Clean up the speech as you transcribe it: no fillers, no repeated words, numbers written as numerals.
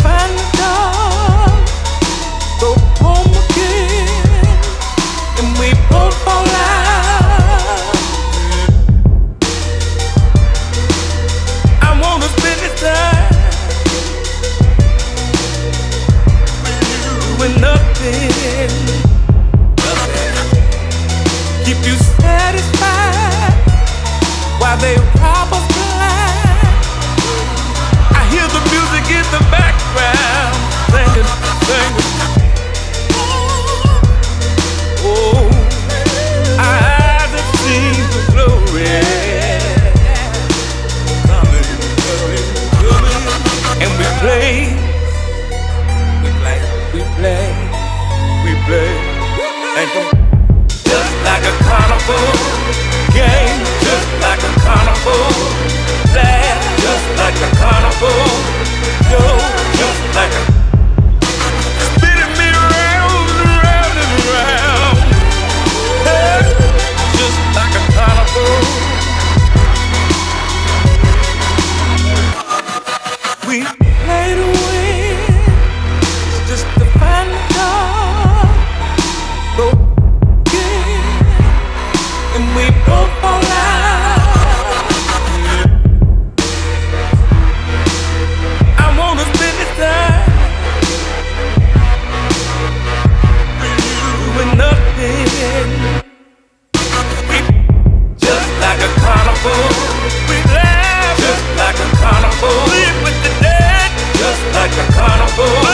find the door, go home again, and we both fall out. I wanna spend this time with nothing, keep you satisfied while they rob us blind. I hear the music in the background, singing, singing. Oh, our eyes have seen the glory coming, coming, coming. And we play, we play, we play, we play. And just like a carnival game, just like a carnival laugh, just like a carnival go, just like a spinning me round and round and round. Hey, just like a carnival. We play to win, just to find the door, go get, and we both fall out. I wanna spend this time with nothing. Just like a carnival, we laugh. Just like a carnival, live with the dead. Just like a carnival.